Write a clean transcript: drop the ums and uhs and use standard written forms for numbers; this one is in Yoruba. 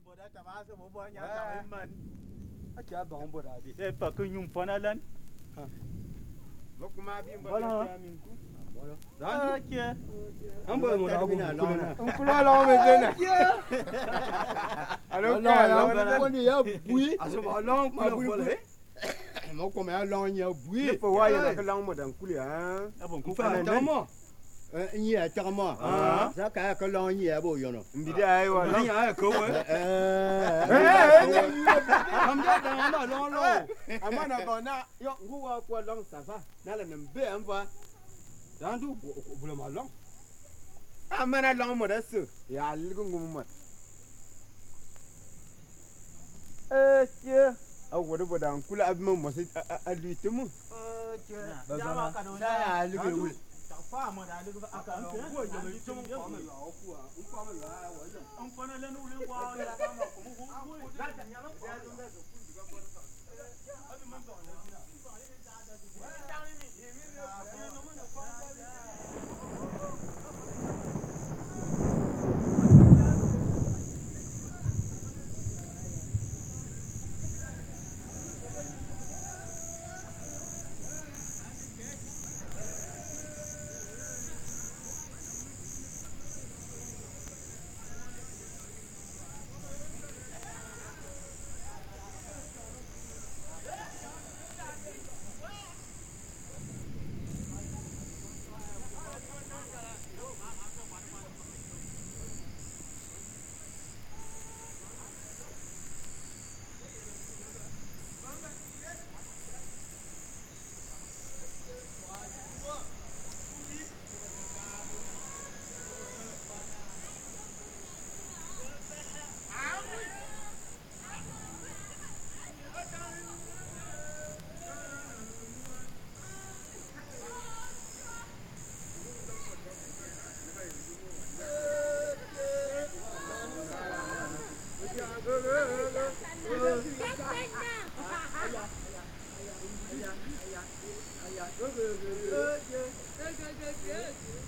boda ta ba so bo nya ta man a kya ba on boda bi e pa ku nyum panalan kuma bi boda min ku dan ke an ba mo da bu an kula la me dena alo ka ko ni ya bui aso ba long ma bui mo ko me long ya bui fo wa ya ka long mo dan kuli ha abon ku fa fa mo ni ya ta ma za ka ka long ni ya bo yo no mbidi ai wa long ya ko we am da da ma long lo amana ba na yo nguwa ko long safa na la nambe am fa dan du bula ma long amana long mo da su ya ligu ngum mat ke awudu boda kula abin mo sai alitumu ke dama ka do ya ligu ta fa mo da ligu aka ko ya mai tun ko mai la ku an ko mai la wa yo an fa na lenu le kwa ya ka ma ko mu ko la ta nya lo ya dun da su ku ga ko ta abi man do na kina Good.